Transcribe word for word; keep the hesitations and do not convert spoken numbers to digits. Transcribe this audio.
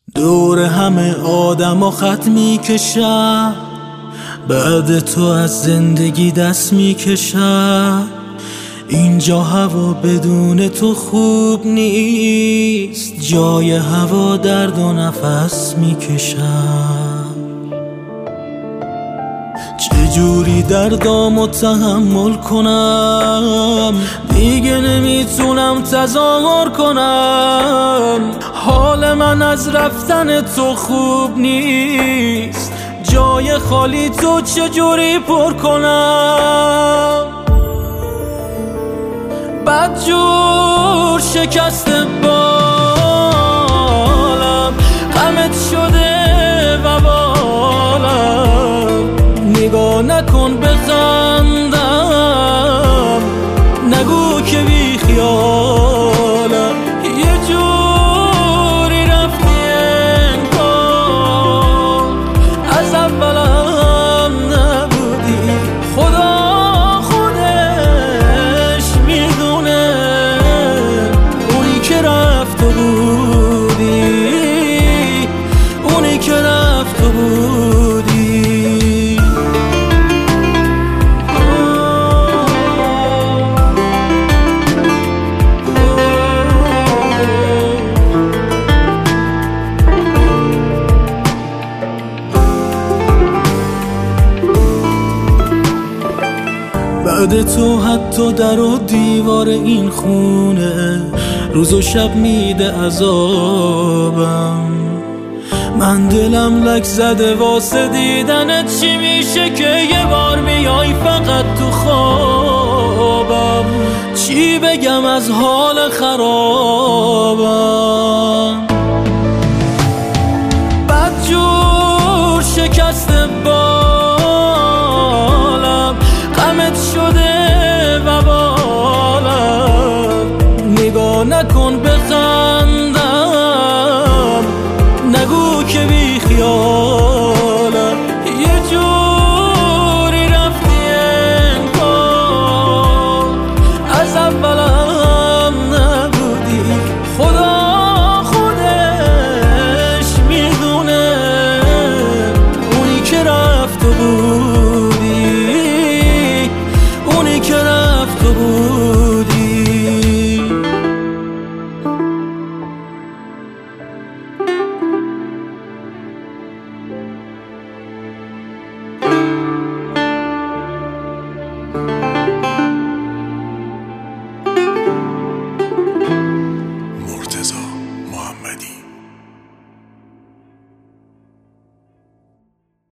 دور همه آدم ها خط میکشم، بعد تو از زندگی دست میکشم. اینجا هوا بدون تو خوب نیست، جای هوا درد و نفس میکشم. چجوری دردامو تحمل کنم، دیگه نمیتونم تظاهر کنم. حال من از رفتن تو خوب نیست، جای خالی تو چجوری پر کنم. بدجور شکسته بالم، غمت شده و بالم. نگاه نکن بخندم، نگو که بی خیالم. یه جوری رفتی انگار از اولم نبودی. خدا خودش میدونه اونی که رفت تو بودی، اونی که رفت تو بودی. بعد تو حتی در و دیوار این خونه روز و شب میده عذابم. من دلم لک زده واسه دیدنت، چی میشه که یه بار میای فقط تو خوابم. چی بگم از حال خرابم، بدجور شکسته بالم، غمت شده و بالم. نگاه نکن بخندم، نگو که بی خیالم. یه جوری رفتی انگار از اولم نبودی. خدا خودش میدونه اونی که رفت تو بودی، اونی که رفت تو بودی. مرتضی محمدی.